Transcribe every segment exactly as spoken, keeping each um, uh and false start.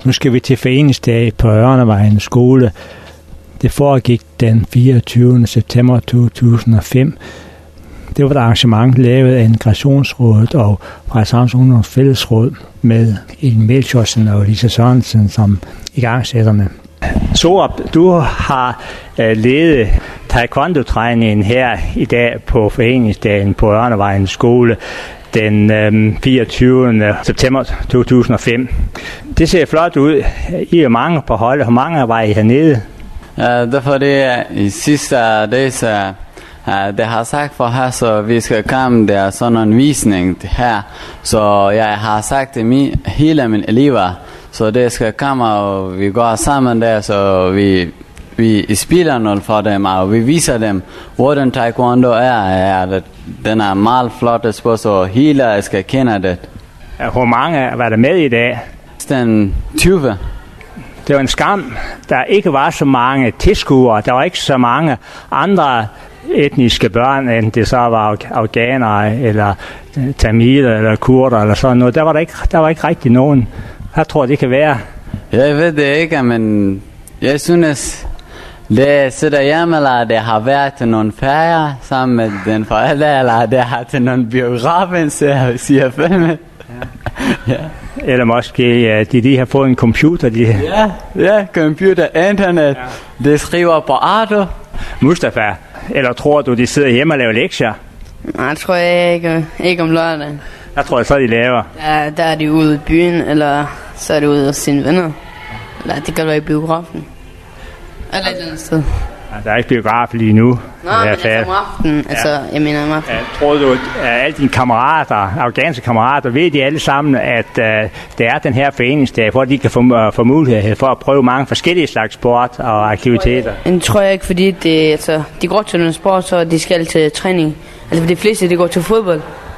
Nu skal vi til foreningsdag på Ørnevejen skole. Det foregik den fireogtyvende september to tusind og fem. Det var et arrangement lavet af Integrationsrådet og Frederikshavns Ungdoms Fællesråd med Elin Melchiorsen og Lisa Sørensen som igangsætterne. Så du har ledet taekwondo-træningen her i dag på foreningsdagen på Ørnevejen skole den fireogtyvende september to tusind og fem. Det ser flot ud. I er mange på holdet. Hvor mange var I hernede? Ja, derfor det i sidste dag, så det har sagt for her, så vi skal komme der sådan en visning her. Så jeg har sagt til mig, hele mine elever, så det skal komme, og vi går sammen der, så vi vi spiller noget for dem, og vi viser dem, hvordan taekwondo er. er det, den er meget flot sport, så hele skal kende det. Hvor mange var der med i dag? Den tyve. Det var en skam, der ikke var så mange tilskuere. Der var ikke så mange andre etniske børn, end det så var afghanere, eller tamiler, eller kurder, eller sådan noget. Der var der ikke, der var ikke rigtig nogen. Jeg tror, det kan være. Jeg ved det ikke, men jeg synes, det sidder hjemme, eller det har været til nogle ferier sammen med den forældre, eller det har til nogle biografen, så jeg siger filmen. Ja. Eller måske ja, de lige har fået en computer. De... Ja, ja, computer, internet, ja. Det skriver på Arto. Mustafa, eller tror du, de sidder hjemme og laver lektier? Nej, det tror jeg ikke, ikke om lørdagen. Jeg tror, så de laver. Ja, der er de ude i byen, eller så er de ude hos sine venner. Eller det kan være i biografen. Eller et eller andet sted. Ja, der er ikke biograf lige nu. Nå, men altså om aftenen. Ja. Altså, jeg mener om aftenen. Ja, tror du, at alle dine kammerater, afghanske kammerater, ved de alle sammen, at uh, det er den her foreningsdag, hvor de kan få, uh, få mulighed for at prøve mange forskellige slags sport og aktiviteter? Det tror jeg ikke, fordi det, altså, de går til noget sport, så de skal til træning. Altså, de fleste, de går til fodbold.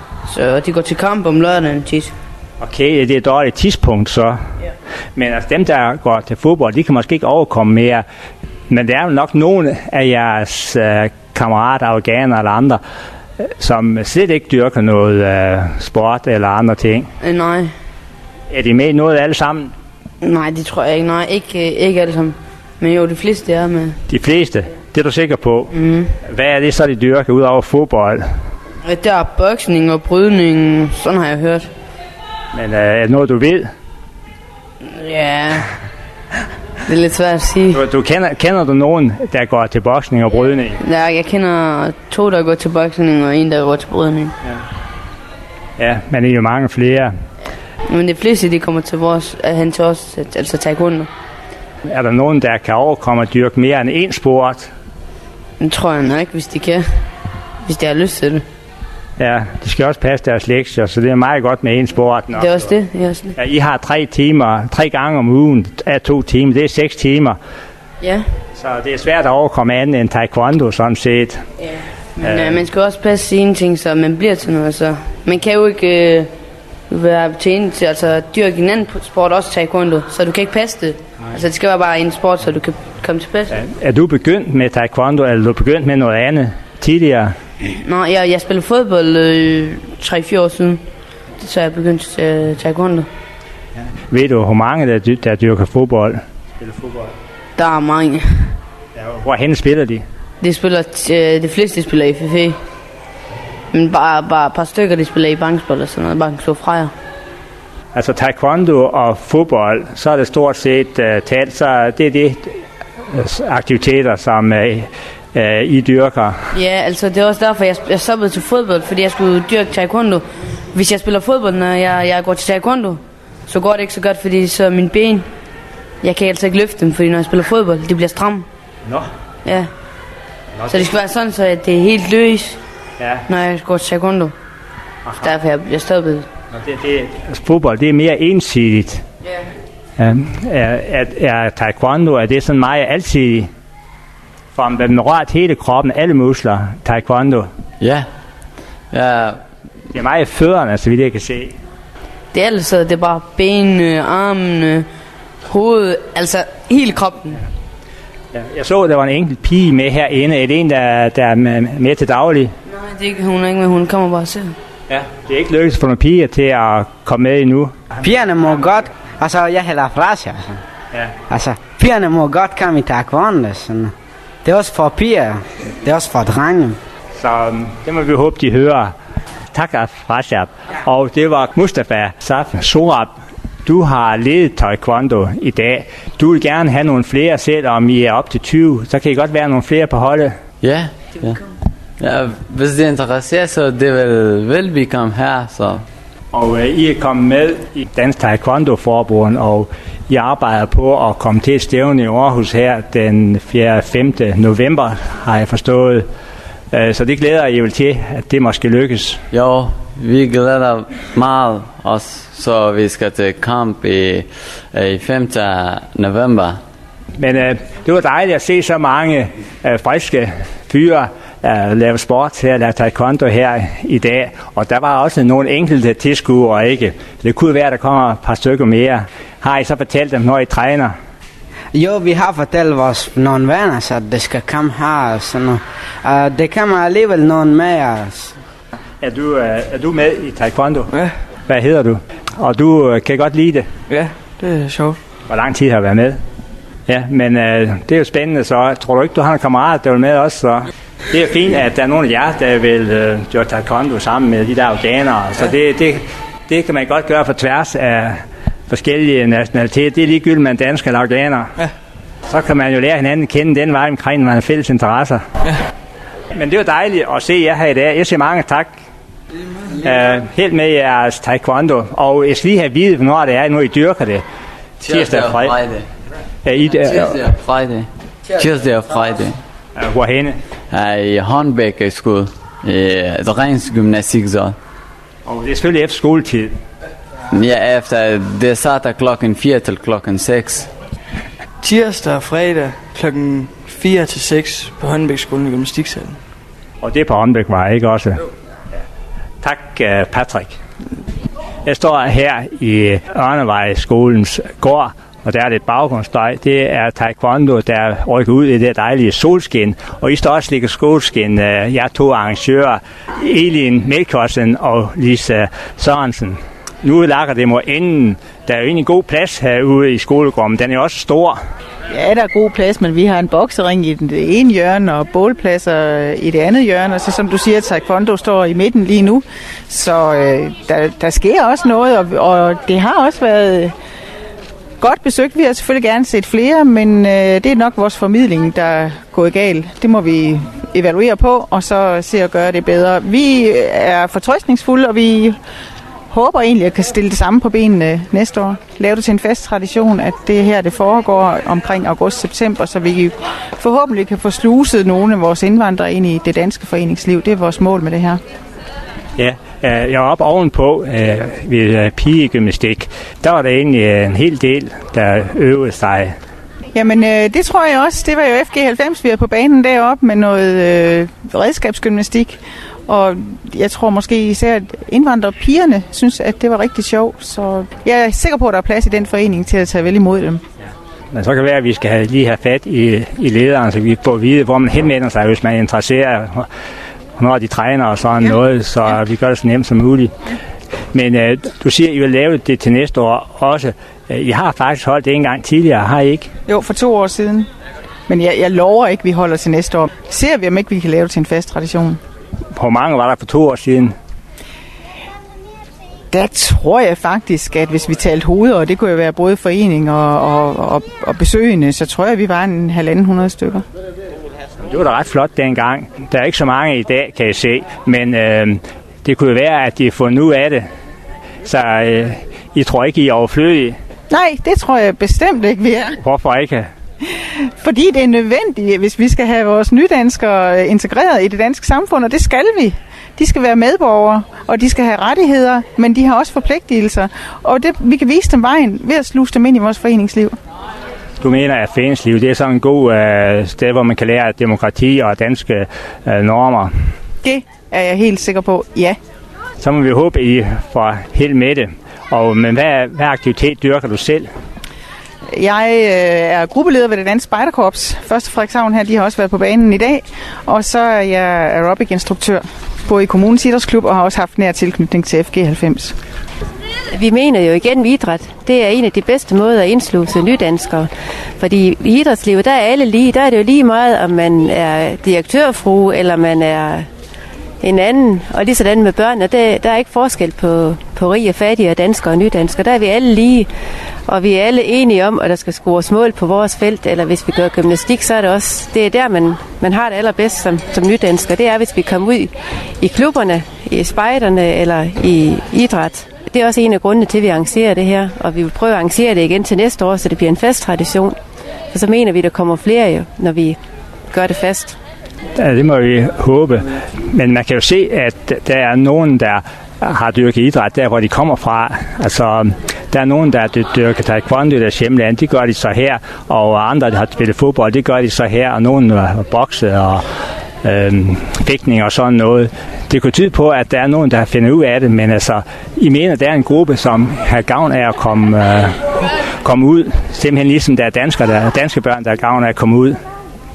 Så de går til kamp om lørdagen tit. Okay, det er et dårligt tidspunkt så. Ja. Men altså, dem, der går til fodbold, de kan måske ikke overkomme mere. Men der er jo nok nogle af jeres øh, kammerater, afghanere eller andre, øh, som slet ikke dyrker noget øh, sport eller andre ting. Øh, nej. Er de med i noget alle sammen? Nej, det tror jeg ikke. Nej, ikke, ikke alle sammen. Men jo, de fleste er med. De fleste? Det er du sikker på? Mm. Hvad er det så, de dyrker ud over fodbold? Der er boksning og brydning, sådan har jeg hørt. Men øh, er det noget, du ved? Ja, det er lidt svært at sige. Du, du kender, kender du nogen, der går til boksning og brydning? Ja, jeg kender to, der går til boksning, og en, der går til brydning. Ja, ja, men det er jo mange flere. Men de fleste, de kommer til vores, hen til os, altså taekwondo. Er der nogen, der kan overkomme at dyrke mere end én sport? Det tror jeg nok, hvis de kan. Hvis de har lyst til det. Ja, de skal også passe deres lektier, så det er meget godt med en sport. Det er også det. Det er også det. Ja, I har tre timer, tre gange om ugen af to timer, det er seks timer. Ja. Så det er svært at overkomme andet end taekwondo, sådan set. Ja, men øh, man skal også passe sine ting, så man bliver til noget. Så man kan jo ikke øh, være til til altså dyrke en anden sport, også taekwondo, så du kan ikke passe det. Nej. Altså det skal være bare en sport, så du kan komme til passe. Ja, er du begyndt med taekwondo, eller er du begyndt med noget andet tidligere? Nå, jeg, jeg spillede fodbold øh, tre fire år siden, så jeg begyndte til uh, taekwondo. Ja. Ved du, hvor mange der, der dyrker fodbold? Spiller fodbold? Der er mange. Ja, hvorhen spiller de? De spiller, øh, de fleste de spiller i F F E. Men bare, bare et par stykker, de spiller i bankspil og sådan noget, bare kan slå fra jer. Altså taekwondo og fodbold, så er det stort set uh, talt, så det er de uh, aktiviteter, som uh, uh, I dyrker. Ja, altså det er også derfor, jeg, jeg stoppede til fodbold, fordi jeg skulle dyrke taekwondo. Hvis jeg spiller fodbold, når jeg, jeg går til taekwondo, så går det ikke så godt, fordi så mine ben, jeg kan altså ikke løfte dem, fordi når jeg spiller fodbold, de bliver stramme. Nå. Ja. Nå, så det skal være sådan, så det er helt løs, ja, når jeg går til taekwondo. Aha. Derfor jeg bliver stoppet. Det, det, fodbold, det er mere ensidigt. Ja. Um, er, er, er taekwondo, er det sådan meget alsidigt? For om den rørt hele kroppen, alle muskler, taekwondo? Ja. Ja. Det er meget fødderne, så vidt jeg kan se. Det er altså, det er bare benene, armene, hovedet, altså hele kroppen. Ja. Jeg så, der var en enkelt pige med herinde. Er det en, der, der er med, med til daglig? Nej, det er ikke, hun er ikke med, hun kommer bare selv. Ja, det er ikke lykkedes for nogle piger til at komme med endnu. Pigerne må godt Altså, jeg hedder Frasja. Ja. Altså, pigerne må godt komme i taekwondo. Sådan. Det er også for piger. Det er også for drenge. Så um, det må vi håbe, de hører. Tak, Frasja. Og det var Mustafa Saf Sorab. Du har ledet taekwondo i dag. Du vil gerne have nogle flere, selvom I er op til tyve. Så kan I godt være nogle flere på holdet. Ja, ja. Ja, hvis det interesserer, så det vil, vil vi komme her. Så. Og uh, I er kommet med i Dansk Taekwondo Forbund, og I arbejder på at komme til et stævne i Aarhus her den fjerde og femte november, har jeg forstået. Uh, så det glæder I vel til, at det måske lykkes. Jo, vi glæder meget også, så vi skal til kamp i, i femte november. Men uh, det var dejligt at se så mange uh, friske fyre uh, lave sport her, lave taekwondo her i dag. Og der var også nogle enkelte tilskuere, ikke? Det kunne være, at der kommer et par stykker mere. Har I så fortalt dem, når I træner? Jo, vi har fortalt vores nogle venner, så det skal komme her. Sådan noget. Uh, det kommer alligevel nogen med os. Er du, uh, er du med i taekwondo? Ja. Hvad hedder du? Og du uh, kan godt lide det? Ja, det er sjovt. Hvor lang tid har du været med? Ja, men øh, det er jo spændende, så tror du ikke, du har en kammerat, der vil med også? Så det er fint, at der er nogle af jer, der vil øh, gøre taekwondo sammen med de der afghanere. Så det, det, det kan man godt gøre på tværs af forskellige nationaliteter. Det er ligegyldigt, man er dansk eller afghaner. Ja. Så kan man jo lære hinanden at kende den vej omkring, når man har fælles interesser. Ja. Men det var dejligt at se jer her i dag. Jeg siger mange tak. Uh, helt med jeres taekwondo. Og jeg skal lige have at vide, hvornår det er, nu I dyrker det. Tirsdag og fredag. Ja, I, uh, Tirsdag og fredag. Tirsdag og fredag. uh, hvorhenne? Her i Hornbæk skud. I Drengs Gymnastik så. Og det er selvfølgelig efter skoletid. Ja, efter det starter klokken fire til klokken seks. Tirsdag og fredag klokken fire til seks på Hornbækskolen i Gymnastiksalen. Og det er på Hornbækvej, ikke også? Ja. Tak, uh, Patrick. Jeg står her i Ørnevejskolens gård, og der er lidt baggrundsstøj. Det er taekwondo, der rykker ud i det dejlige solskin. Og I står også ligger solskin. Jeg er to arrangører, Elin Melkossen og Lisa Sørensen. Nu lakker det mod enden. Der er jo egentlig god plads herude i skolegården. Den er også stor. Ja, der er god plads, men vi har en boksering i det ene hjørne og bålpladser i det andet hjørne. Og så som du siger, taekwondo står i midten lige nu. Så øh, der, der sker også noget, og, og det har også været godt besøgt. Vi har selvfølgelig gerne set flere, men øh, det er nok vores formidling, der er gået galt. Det må vi evaluere på, og så se at gøre det bedre. Vi er fortrøstningsfulde, og vi håber egentlig, at kan stille det samme på benene næste år. Lave det til en fast tradition, at det her det foregår omkring august-september, så vi forhåbentlig kan få sluset nogle af vores indvandrere ind i det danske foreningsliv. Det er vores mål med det her. Ja, jeg er oppe ovenpå øh, ved pigegymnastik. Der var der egentlig en hel del, der øvede sig. Jamen, øh, det tror jeg også. Det var jo F G halvfems, vi er på banen deroppe med noget øh, redskabsgymnastik. Og jeg tror måske især, at indvandrerpigerne synes, at det var rigtig sjovt. Så jeg er sikker på, at der er plads i den forening til at tage vel imod dem. Men så kan det være, at vi skal have, lige have fat i, i lederen, så vi får at vide, hvor man henvender sig, hvis man er interesseret, når de træner og sådan ja. noget, så ja. vi gør det så nemt som muligt. Men øh, du siger, at I vil lave det til næste år også. I har faktisk holdt det en gang tidligere, har I ikke? Jo, for to år siden. Men jeg, jeg lover ikke, at vi holder til næste år. Ser vi, om ikke vi kan lave det til en fast tradition. Hvor mange var der for to år siden? Der tror jeg faktisk, at hvis vi talte hoveder, og det kunne jo være både forening og, og, og, og besøgende, så tror jeg, at vi var en halvanden hundrede stykker. Det var da ret flot dengang. Der er ikke så mange i dag, kan jeg se, men øh, det kunne jo være, at de har fundet ud af det. Så øh, I tror ikke, I er overflødige? Nej, det tror jeg bestemt ikke, vi er. Hvorfor ikke? Fordi det er nødvendigt, hvis vi skal have vores nydanskere integreret i det danske samfund, og det skal vi. De skal være medborgere, og de skal have rettigheder, men de har også forpligtelser. Og det, vi kan vise dem vejen ved at sluse dem ind i vores foreningsliv. Du mener, at foreningsliv det er sådan en god øh, sted, hvor man kan lære demokrati og danske øh, normer? Det er jeg helt sikker på, ja. Så må vi håbe, at I får held med det. Og, men hvad, hvad aktivitet dyrker du selv? Jeg øh, er gruppeleder ved det danske spejderkorps. Første Frederikshavn her, de har også været på banen i dag. Og så er jeg aerobic-instruktør både i kommunens idrætsklub og har også haft nær tilknytning til F G halvfems. vi mener jo igen, at idræt, det er en af de bedste måder at indsluse nydanskere. Fordi i idrætslivet, der er alle lige. Der er det jo lige meget, om man er direktørfrue, eller man er en anden. Og lige sådan med børnene, der, der er ikke forskel på, på rige og fattige og danskere og nydanskere. Der er vi alle lige. Og vi er alle enige om, at der skal scores mål på vores felt. Eller hvis vi gør gymnastik, så er det også, det er der, man, man har det allerbedst som, som nydansker. Det er, hvis vi kommer ud i klubberne, i spejderne eller i idræt. Det er også en af grundene til, at vi arrangerer det her. Og vi vil prøve at arrangere det igen til næste år, så det bliver en fast tradition. Og så mener vi, at der kommer flere jo, når vi gør det fast. Ja, det må vi håbe. Men man kan jo se, at der er nogen, der har dyrket idræt der, hvor de kommer fra. Altså, der er nogen, der dyrker taekwondo i deres hjemland. Det gør de så her. Og andre, der har spillet fodbold, det gør de så her. Og nogen har bokset og øhm, fægtning og sådan noget. Det kunne tyde på, at der er nogen, der har fundet ud af det. Men altså, I mener, der er en gruppe, som har gavn af at komme, øh, komme ud. Simpelthen ligesom der er danskere, der er danske børn, der har gavn af at komme ud.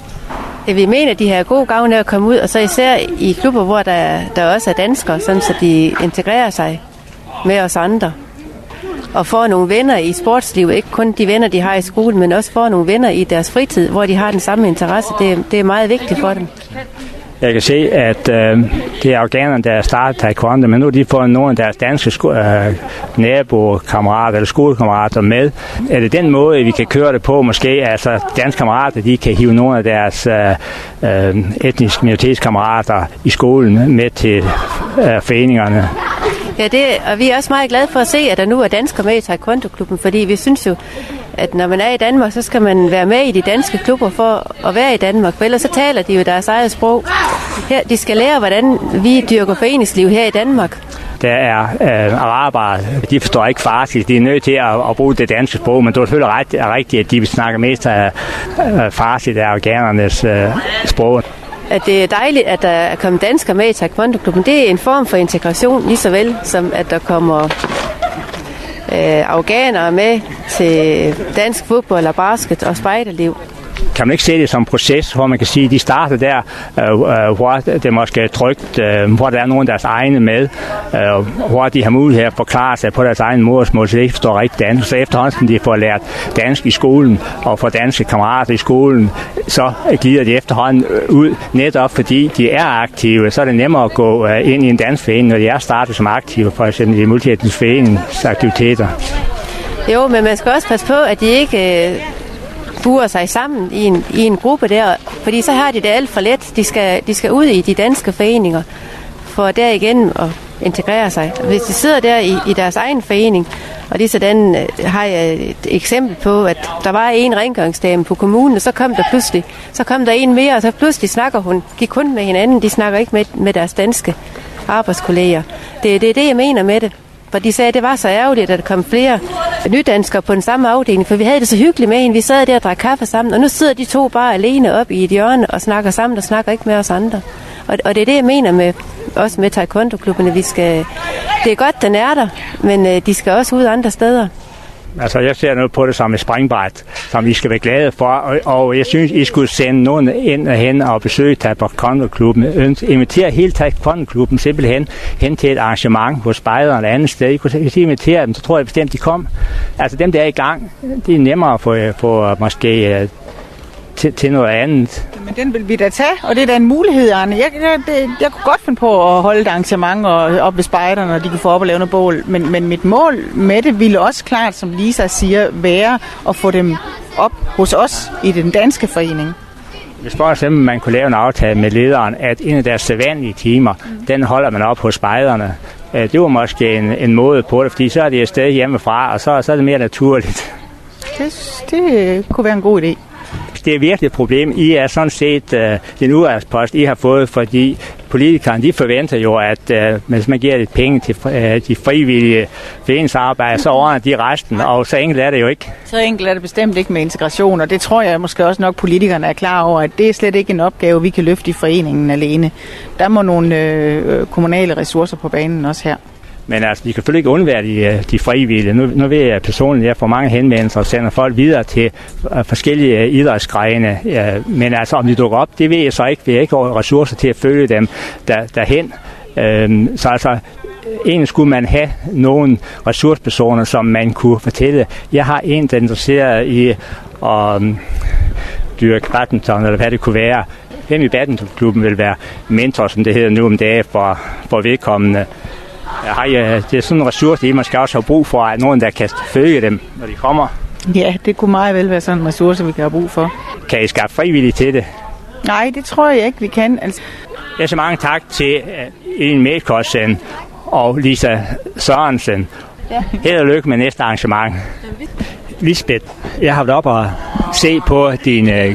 Vi mener, at de har god gavn af at komme ud, og så især i klubber, hvor der, der også er danskere, sådan så de integrerer sig med os andre. Og får nogle venner i sportslivet, ikke kun de venner, de har i skolen, men også får nogle venner i deres fritid, hvor de har den samme interesse. Det, det er meget vigtigt for dem. Jeg kan se, at øh, det er afghanerne, der har startet taekwondo, men nu har de fået nogle af deres danske sko- øh, nabokammerater eller skolekammerater med. Er det den måde, vi kan køre det på? Måske altså danske kammerater, de kan hive nogle af deres øh, øh, etniske minoritetskammerater i skolen med til øh, foreningerne. Ja, det, og vi er også meget glade for at se, at der nu er danskere med i taekwondo-klubben, fordi vi synes jo, at når man er i Danmark, så skal man være med i de danske klubber for at være i Danmark, for ellers så taler de jo deres eget sprog. Her, de skal lære, hvordan vi dyrker foreningsliv her i Danmark. Der er øh, arabere, de forstår ikke farsi, de er nødt til at, at bruge det danske sprog, men det er selvfølgelig ret, er rigtigt, at de snakker mest af øh, farsi, der er afghanernes øh, sprog. At det er dejligt, at der er kommet danskere med i taekwondo-klubben. Det er en form for integration, lige så vel som at der kommer øh, afghanere med til dansk fodbold og basket og spejderliv. Kan man ikke se det som en proces, hvor man kan sige, at de starter der, øh, hvor det måske er trygt, øh, hvor der er nogen af deres egne med, øh, hvor de har mulighed at forklare sig på deres egen modersmål, så de ikke forstår rigtig dansk. Så efterhånden, de får lært dansk i skolen og får danske kammerater i skolen, så glider de efterhånden ud, netop fordi de er aktive. Så er det nemmere at gå øh, ind i en dansk forening, når de er startet som aktive, for eksempel i multietnisk foreningsaktiviteter. Jo, men man skal også passe på, at de ikke Øh burer sig sammen i en, i en gruppe der, fordi så har de det alt for let. De skal, de skal ud i de danske foreninger for der igen at integrere sig. Hvis de sidder der i, i deres egen forening, og lige sådan øh, har jeg et eksempel på, at der var en rengøringsdame på kommunen, og så kom der pludselig, så kom der en mere, og så pludselig snakker hun, de kun med hinanden, de snakker ikke med, med deres danske arbejdskolleger. Det, det er det, jeg mener med det. For de sagde, at det var så ærgerligt, at der kom flere nydanskere på den samme afdeling, for vi havde det så hyggeligt med hende. Vi sad der og drak kaffe sammen, og nu sidder de to bare alene op i et hjørne og snakker sammen, og snakker ikke med os andre. Og, og det er det, jeg mener med, også med taekwondo-klubberne. Vi skal, det er godt, den er der, men øh, de skal også ud andre steder. Altså, jeg ser noget på det som et springbræt, som vi skal være glade for, og, og jeg synes, I skulle sende nogen ind og hen og besøge taekwondo-klubben. Invitere hele taekwondo-klubben simpelthen hen til et arrangement hos spejderne et andet sted. I kunne, hvis I inviterer dem, så tror jeg bestemt, de kom. Altså, dem, der er i gang, det er nemmere at få, få måske til, til noget andet. Men den vil vi da tage, og det er da en mulighed, Arne. Jeg, jeg, det, jeg kunne godt finde på at holde et arrangement og op ved spejderne, og de kan få op og lave noget bål. Men, men mit mål med det ville også klart, som Lisa siger, være at få dem op hos os i den danske forening. Hvis for eksempel man kunne lave en aftale med lederen, at en af deres sædvanlige timer, mm. den holder man op hos spejderne. Det var måske en, en måde på det, fordi så er det et sted hjemmefra, og så, så er det mere naturligt. Det, det kunne være en god idé. Det er virkelig et problem. I er sådan set uh, den udvalgspost, I har fået, fordi politikerne, de forventer jo, at uh, hvis man giver lidt penge til uh, de frivillige foreningsarbejde, så ordner de resten, og så enkelt er det jo ikke. Så enkelt er det bestemt ikke med integration, og det tror jeg måske også nok politikerne er klar over, at det er slet ikke en opgave, vi kan løfte i foreningen alene. Der må nogle øh, kommunale ressourcer på banen også her. Men altså, de kan selvfølgelig ikke undvære de, de frivillige. Nu, nu ved jeg personligt, at jeg får mange henvendelser og sender folk videre til uh, forskellige uh, idrætsgrene. Uh, men altså, om de dukker op, det ved jeg så ikke. Vi har ikke ressourcer til at følge dem der, derhen. Uh, så altså, egentlig skulle man have nogle ressourcepersoner, som man kunne fortælle. Jeg har en, der er interesseret i at um, dyrke badminton, eller hvad det kunne være. Hvem i badmintonklubben vil være mentor, som det hedder nu om dagen, for, for vedkommende. Har I, det er sådan en ressource, I måske også har brug for, at nogen, der kan følge dem, når de kommer. Ja, det kunne meget vel være sådan en ressource, vi kan have brug for. Kan I skaffe frivillige til det? Nej, det tror jeg ikke, vi kan. Altså. Jeg så mange tak til uh, Elin Melkorsen og Lisa Sørensen. Ja. Held og lykke med næste arrangement. Lisbeth, jeg har været op og se på din uh,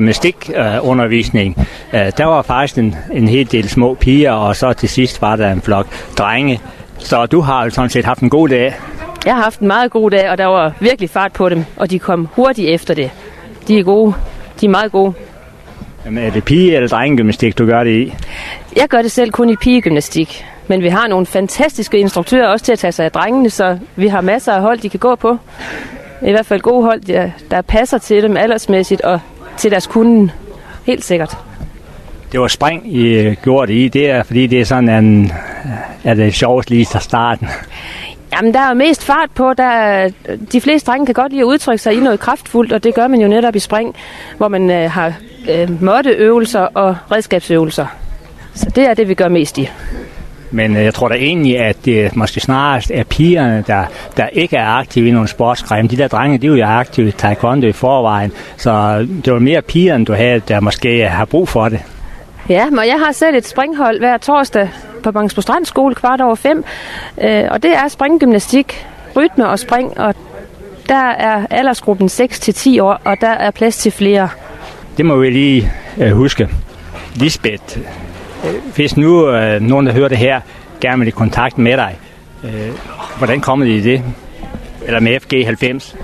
gymnastikundervisning. Uh, uh, der var faktisk en, en hel del små piger, og så til sidst var der en flok drenge. Så du har jo sådan set haft en god dag. Jeg har haft en meget god dag, og der var virkelig fart på dem, og de kom hurtigt efter det. De er gode. De er meget gode. Jamen, er det pige- eller drengegymnastik, du gør det i? Jeg gør det selv kun i pigegymnastik. Men vi har nogle fantastiske instruktører også til at tage sig af drengene, så vi har masser af hold, de kan gå på. I hvert fald gode hold, der, der passer til dem aldersmæssigt og til deres kunden. Helt sikkert. Det var spring, I gjorde det i. Det er, fordi det er sådan en, er det sjovest lige til starten. Jamen, der er mest fart på. Der er, de fleste drenge kan godt lide at udtrykke sig i noget kraftfuldt, og det gør man jo netop i spring, hvor man øh, har øh, måtteøvelser og redskabsøvelser. Så det er det, vi gør mest i. Men øh, jeg tror da egentlig, at det måske snarest er pigerne, der, der ikke er aktive i nogle sportsgrene. De der drenge, de er jo aktive i taekwondo i forvejen, så det var mere pigerne, du havde, der måske har brug for det. Ja, men jeg har selv et springhold hver torsdag på Bangsbo Strand Skole kvart over fem, øh, og det er springgymnastik, rytme og spring, og der er aldersgruppen seks til ti år, og der er plads til flere. Det må vi lige øh, huske. Lisbeth, øh, hvis nu øh, nogen, der hører det her, gerne vil i kontakt med dig, øh, hvordan kommer de i det? Eller med F G halvfems?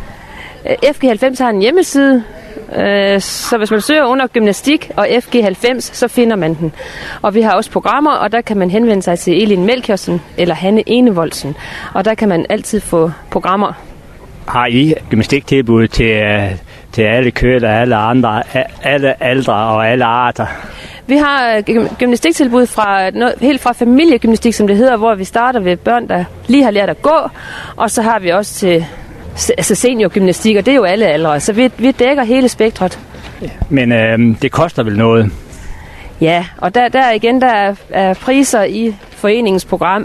F G halvfems har en hjemmeside, så hvis man søger under gymnastik og F G halvfems, så finder man den. Og vi har også programmer, og der kan man henvende sig til Elin Melchiorsen eller Hanne Enevoldsen, og der kan man altid få programmer. Har I gymnastiktilbud til, til alle køn og alle andre, alle aldre og alle arter? Vi har gymnastiktilbud fra, helt fra familiegymnastik, som det hedder, hvor vi starter ved børn, der lige har lært at gå, og så har vi også til altså seniorgymnastik, og det er jo alle aldre, så vi, vi dækker hele spektret. Men øh, det koster vel noget? Ja, og der, der igen, der er, er priser i foreningens program,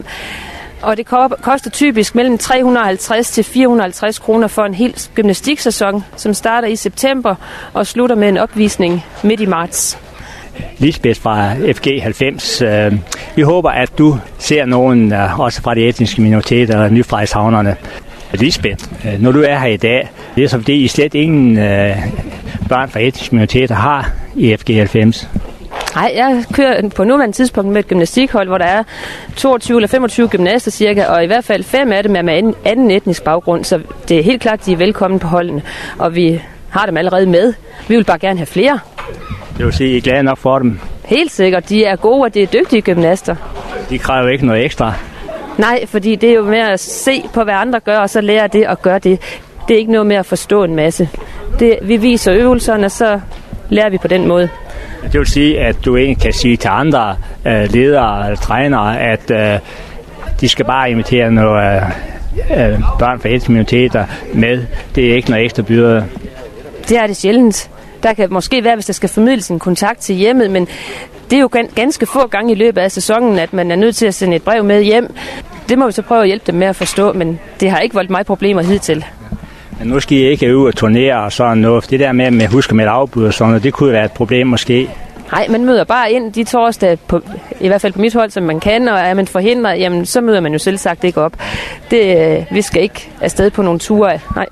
og det koster typisk mellem tre hundrede og halvtreds til fire hundrede og halvtreds kroner for en hel gymnastiksæson, som starter i september og slutter med en opvisning midt i marts. Lisbeth fra F G halvfems. Øh, vi håber, at du ser nogen, øh, også fra de etniske minoriteter og nyfrejshavnerne. Lisbeth, når du er her i dag, det er så fordi I slet ingen øh, børn fra etniske minoriteter har i F G halvfems. Nej, jeg kører på nuværende tidspunkt med et gymnastikhold, hvor der er toogtyve eller femogtyve gymnaster cirka, og i hvert fald fem af dem er med anden etnisk baggrund, så det er helt klart, at de er velkommen på holdene, og vi har dem allerede med. Vi vil bare gerne have flere. Det vil sige, at I er glade nok for dem? Helt sikkert. De er gode, og de er dygtige gymnaster. De kræver ikke noget ekstra? Nej, fordi det er jo med at se på, hvad andre gør, og så lære det og gøre det. Det er ikke noget med at forstå en masse. Det, vi viser øvelserne, så lærer vi på den måde. Det vil sige, at du egentlig kan sige til andre øh, ledere eller trænere, at øh, de skal bare invitere nogle øh, børn fra etniske minoriteter med. Det er ikke noget ekstra byrde. Det er det sjældent. Der kan måske være, hvis der skal formidles en kontakt til hjemmet, men det er jo ganske få gange i løbet af sæsonen, at man er nødt til at sende et brev med hjem. Det må vi så prøve at hjælpe dem med at forstå, men det har ikke voldt mig problemer hidtil. Men nu skal I ikke øve og turnere og sådan noget. Det der med, at huske med et afbud og sådan noget, det kunne være et problem måske. Nej, man møder bare ind de torsdag, på, i hvert fald på mit hold, som man kan, og er man forhindret, jamen så møder man jo selv sagt ikke op. Det, vi skal ikke afsted på nogle ture, nej.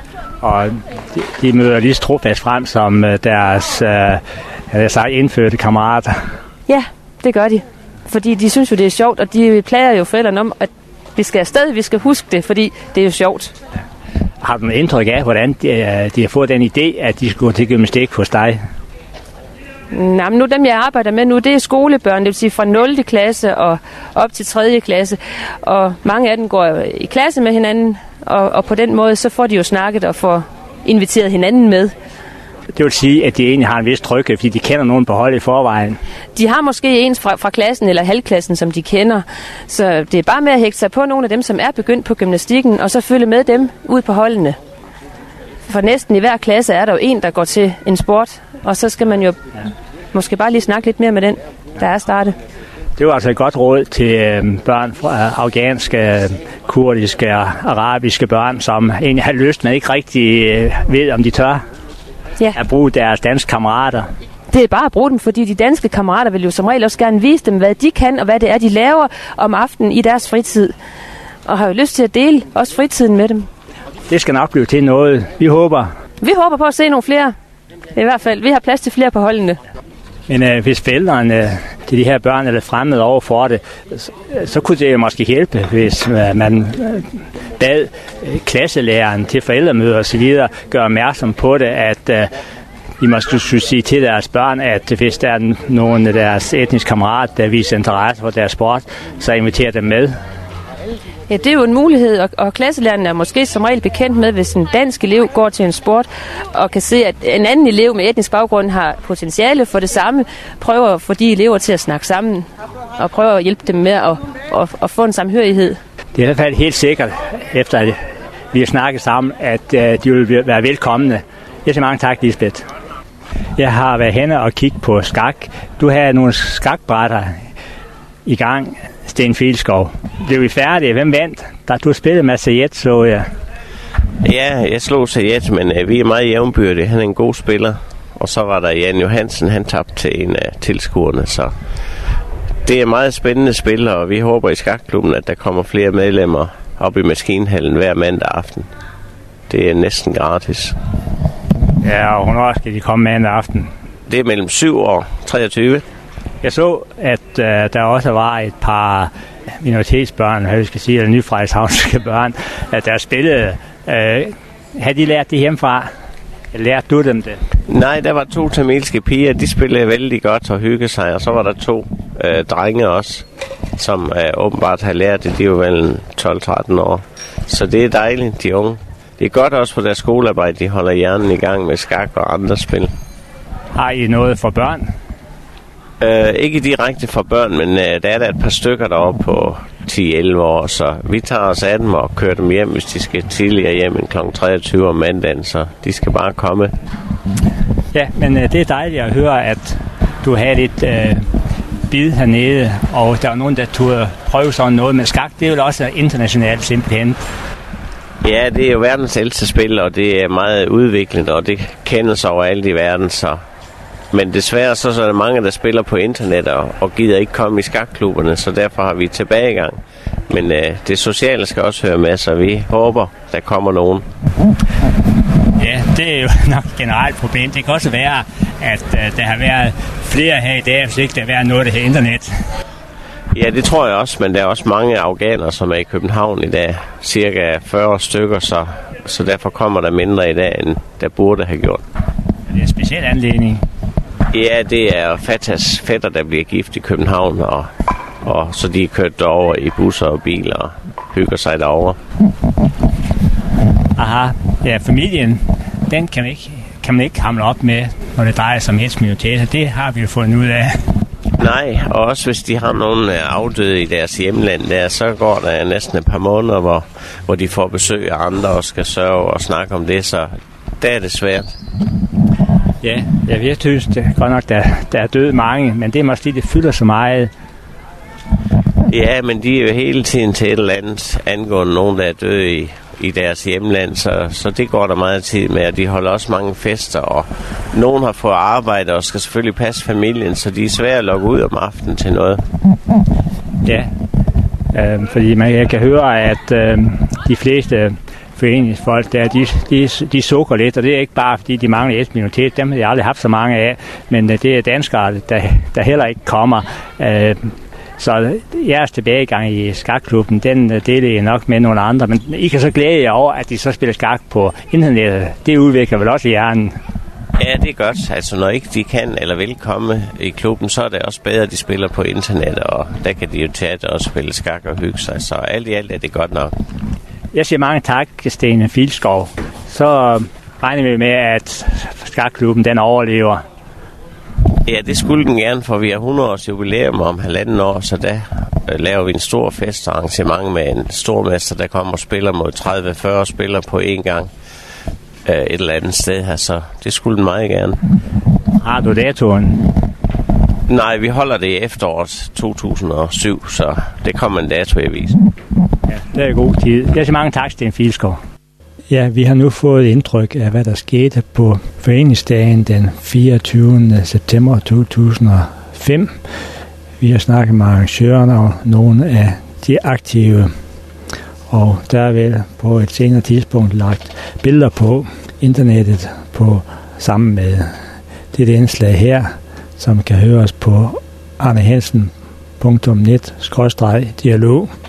Og de, de møder lige så trofast frem som deres øh, sagt, indfødte kammerater. Ja, det gør de. Fordi de synes jo, det er sjovt, og de plager jo forældrene om, at vi skal afsted, vi skal huske det, fordi det er jo sjovt. Har du noget indtryk af, hvordan de, de har fået den idé, at de skal gå til gymnastik hos dig? Nej, men nu dem, jeg arbejder med nu, det er skolebørn, det vil sige fra nul klasse og op til tredje klasse. Og mange af dem går i klasse med hinanden, og, og på den måde, så får de jo snakket og får inviteret hinanden med. Det vil sige, at de egentlig har en vis tryghed, fordi de kender nogen på holdet i forvejen. De har måske en fra, fra klassen eller halvklassen, som de kender. Så det er bare med at hægte sig på nogle af dem, som er begyndt på gymnastikken, og så følge med dem ud på holdene. For næsten i hver klasse er der jo en, der går til en sport, og så skal man jo ja. måske bare lige snakke lidt mere med den, der er startet. Det var altså et godt råd til øh, børn fra afghanske, kurdiske og arabiske børn, som egentlig har lyst, men ikke rigtig øh, ved, om de tør ja. at bruge deres danske kammerater. Det er bare at bruge dem, fordi de danske kammerater vil jo som regel også gerne vise dem, hvad de kan, og hvad det er, de laver om aftenen i deres fritid. Og har jo lyst til at dele også fritiden med dem. Det skal nok blive til noget. Vi håber. Vi håber på at se nogle flere. I hvert fald, vi har plads til flere på holdene. Men øh, hvis forældrene øh, til de her børn er lidt fremmede over for det, så, så kunne det jo måske hjælpe, hvis øh, man øh, bad øh, klasselæreren til forældremøder og så videre gøre opmærksom på det, at øh, de måske skulle sige til deres børn, at hvis der er nogen af deres etniske kammerater, der viser interesse for deres sport, så inviterer dem med. Ja, det er jo en mulighed, og, og klasselæreren er måske som regel bekendt med, hvis en dansk elev går til en sport, og kan se, at en anden elev med etnisk baggrund har potentiale for det samme, prøver at få de elever til at snakke sammen, og prøver at hjælpe dem med at, at, at få en samhørighed. Det er i hvert fald helt sikkert, efter at vi har snakket sammen, at uh, de vil være velkomne. Jeg siger mange tak, Lisbeth. Jeg har været henne og kigget på skak. Du har nogle skakbrætter i gang, Sten Filskov. Blev vi færdige? Hvem vandt? Da du spillede med Sayed, så jeg. Ja, jeg slog Sayed, men uh, vi er meget jævnbyrdige. Han er en god spiller. Og så var der Jan Johansen, han tabte til en af tilskuerne, så det er meget spændende spil, og vi håber i skakklubben, at der kommer flere medlemmer op i maskinhallen hver mandag aften. Det er næsten gratis. Ja, og hvornår skal de komme mandag aften? Det er mellem syv og treogtyve. Jeg så, at uh, der også var et par minoritetsbørn, hvad jeg skal sige, eller nyfrejshavnske børn, at der spillede. Uh, havde de lært det hjemmefra? Lærte du dem det? Nej, der var to tamilske piger, de spillede vældig godt og hyggede sig, og så var der to øh, drenge også, som øh, åbenbart har lært det. De er jo vel tolv tretten år. Så det er dejligt, de unge. Det er godt også på deres skolearbejde, de holder hjernen i gang med skak og andre spil. Har I noget for børn? Øh, ikke direkte for børn, men øh, der er der et par stykker deroppe på ti elleve år, så vi tager os af dem og kører dem hjem, hvis de skal tidligere hjem end klokken treogtyve om mandagen, så de skal bare komme. Ja, men øh, det er dejligt at høre, at du har lidt øh, bid hernede, og der er nogen, der turde prøve sådan noget med skak. Det er jo også internationalt simpelthen. Ja, det er jo verdens ældste spil, og det er meget udviklende, og det kendes overalt i verden, så men desværre så, så er der mange, der spiller på internet og, og gider ikke komme i skakklubberne, så derfor har vi tilbagegang. Men øh, det sociale skal også høre med, så vi håber, der kommer nogen. Ja, det er jo nok et generelt problem. Det kan også være, at øh, der har været flere her i dag, hvis ikke der har været noget af det her internet. Ja, det tror jeg også, men der er også mange afghanere, som er i København i dag. Cirka fyrre stykker, så, så derfor kommer der mindre i dag, end der burde have gjort. Det er en speciel anledning. Ja, det er Fatas fætter, der bliver gift i København, og, og så de er kørt derover i busser og biler og hygger sig derovre. Aha, ja, familien, den kan man ikke, kan man ikke hamle op med, når det drejer sig om hetsminoriteter. Det har vi jo fundet ud af. Nej, og også hvis de har nogen afdøde i deres hjemland der, så går der næsten et par måneder, hvor, hvor de får besøg af andre og skal sørge og snakke om det, så der er det svært. Ja, jeg ved, synes det er godt nok, der, der er døde mange, men det er måske det fylder så meget. Ja, men de er jo hele tiden til et eller andet angående nogen, der er døde i, i deres hjemland, så, så det går der meget tid med, og de holder også mange fester, og nogen har fået arbejde og skal selvfølgelig passe familien, så de er svære at lukke ud om aftenen til noget. Ja, øh, fordi man jeg kan høre, at øh, de fleste foreningsfolk der, de, de, de sukker lidt, og det er ikke bare fordi de mangler et minoritet, dem har jeg aldrig haft så mange af, men det er danskere, der, der heller ikke kommer. Øh, så jeres tilbagegang i skakklubben, den deler jeg nok med nogle andre, men I kan så glæde jer over, at de så spiller skak på internettet. Det udvikler vel også hjernen. Ja, det er godt. Altså, når ikke de kan eller vil komme i klubben, så er det også bedre, at de spiller på internettet, og der kan de jo tage og spille skak og hygge sig, så alt i alt er det godt nok. Jeg siger mange tak, Sten Filskov. Så regner vi med, at skakklubben, den overlever. Ja, det skulle den gerne, for vi har hundrede års jubilæum om halvanden år, så der øh, laver vi en stor festarrangement med en stormester, der kommer og spiller mod tredive til fyrre spillere på én gang øh, et eller andet sted her, så det skulle den meget gerne. Har du datoen? Nej, vi holder det i efteråret to tusind og syv, så det kommer en dato i avisen. Ja, det er god tid. Jeg siger mange tak, Sten Filskov. Ja, vi har nu fået indtryk af, hvad der skete på foreningsdagen den fireogtyvende september to tusind og fem. Vi har snakket med arrangørerne og nogle af de aktive, og der er vel på et senere tidspunkt lagt billeder på internettet på sammen med det indslag her, som kan høres på arnehansen punktum net skråstreg dialog.